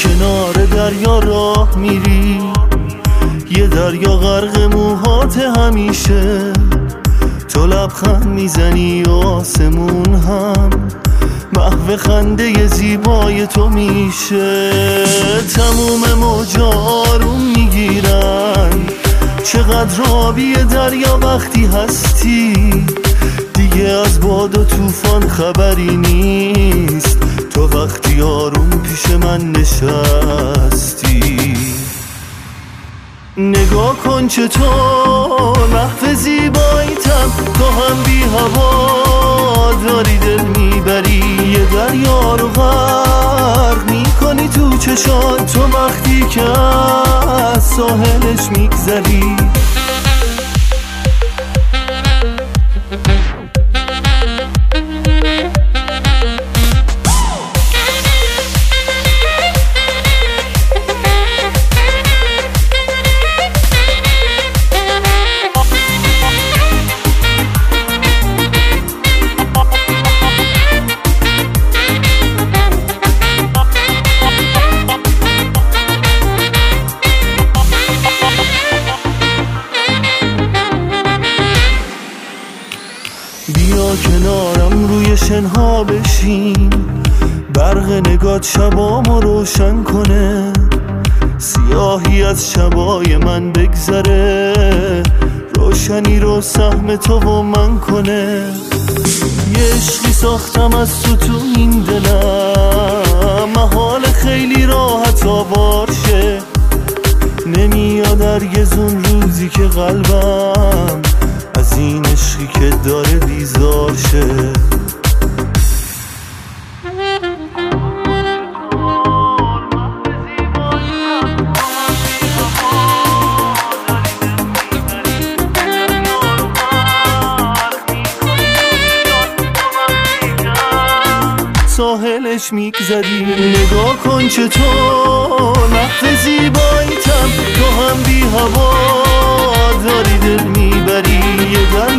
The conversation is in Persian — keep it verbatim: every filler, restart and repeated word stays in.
کنار دریا راه میری، یه دریا غرق موهات همیشه، تو لبخند میزنی و آسمون هم محو خنده زیبای تو میشه. تموم موجا آروم میگیرن، چقدر آبی دریا وقتی هستی، دیگه از باد و طوفان خبری نیست، تو وقتی آروم پیش من نشستی. نگاه کن چطور محو زیباییتم، تو هم بی هوا داری دل میبری، یه دریا رو غرق میکنی تو چشات، تو وقتی که از ساحلش میگذری. بیا کنارم روی شنها بشین، برق نگات شبامو روشن کنه، سیاهی از شبای من بگذره، روشنی رو سهم تو و من کنه. یه عشقی ساختم از تو تو این دلم، محال خیلی راحت آوار شه، نمیاد هرگز اون روزی که قلبم از این عشقی که داره بیزار شه. ساحلش میگذری، نگاه کن چطور محو زیباییتم، تو هم بی هوا داری دل میبری، یه